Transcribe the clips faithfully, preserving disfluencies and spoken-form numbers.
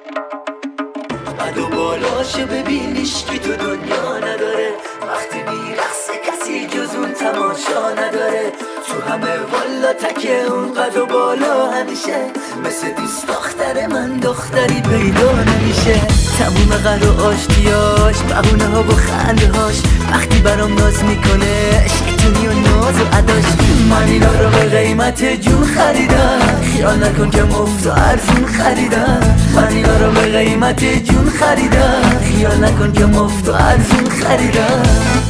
بد و بالاشو ببینیش که تو دنیا نداره، وقتی میرقصه کسی جز اون تماشا نداره. تو همه والا تکه اون قد و بالا همیشه، مثل دوست دختر من دختری پیدا نمیشه. تموم قهر و آشتیاش، بهونه ها و خنده هاش، وقتی برام ناز میکنه شیطونی و ناز و عداش. من اینا رو به قیمت جون خریدم، خیال نکن که مفت و ارزون خریدم. من اینا رو به قیمت جون خریدم، خیال نکن که مفت و ارزون خریدم.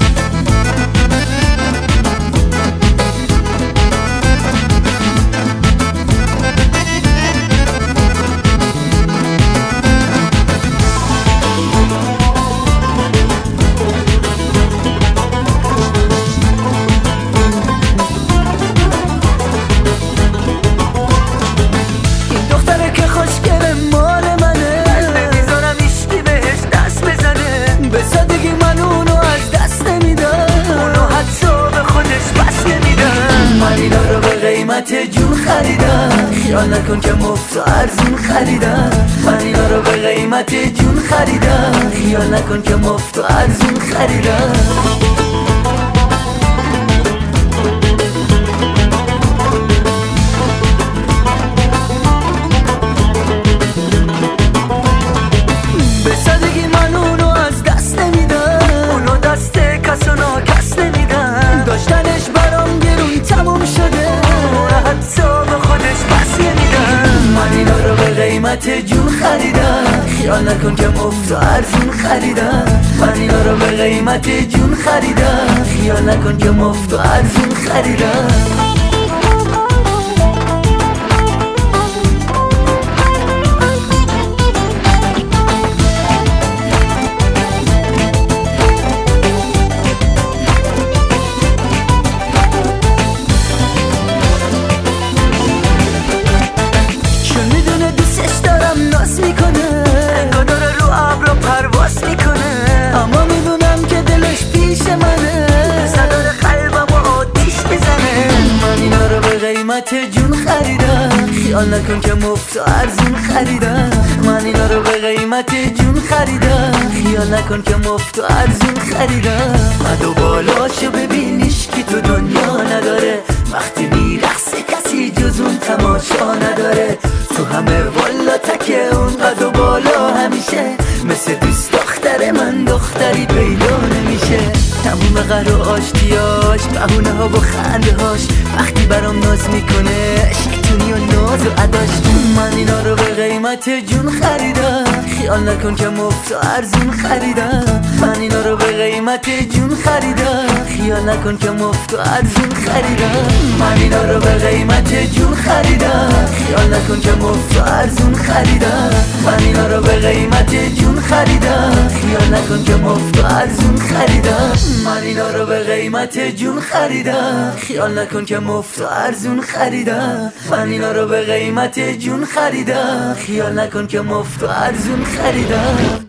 قیمت جون خریدم، خیال نکن که مفت و ارزون خریدم. من اینا رو به قیمت جون خریدم، خیال نکن که مفت و ارزون خریدم. به سادگی من اونو از دست نمیدم، اونو دست کس و ناکس نمیدم. داشتنش برام گرون تموم شده، من اینا رو به قیمت جون خریدم، خیال نکن که مفت و ارزون خریدم. من اینا رو به قیمت جون خریدم، خیال نکن که مفت و ارزون خریدم. قیمت جون خریدم، خیال نکن که مفت و ارزون خریدم. من اینا رو به قیمت جون خریدم، خیال نکن که مفت و ارزون خریدم. قد و بالاشو ببینیش که تو دنیا نداره، وقتی میرقصه کسی جز اون تماشا نداره. تو همه والا تکه اون قد و بالا همیشه، مثل دوست دختر من دختری پیدا نمیشه. تموم قهر و آشتیاش، بهونه ها و خنده هاش، وقتی برام ناز میکنه شیطونی و ناز و عداش. من اینا رو به قیمت جون خریدم، خیال نکن که مفت و ارزون خریدم. من اینا رو به قیمت جون خریدم، خیال نکن که مفت و ارزون خریدم. من اینا رو به قیمت جون خریدم، خیال نکن که مفت و ارزون خریدم. من اینا رو به قیمت جون خریدم، خیال نکن که مفت و ارزون خریدم. من اینا رو به قیمت جون خریدم، خیال نکن که مفت و ارزون خریدم. من اینا رو به قیمت جون خریدم، خیال نکن که مفت و ارزون خریدم.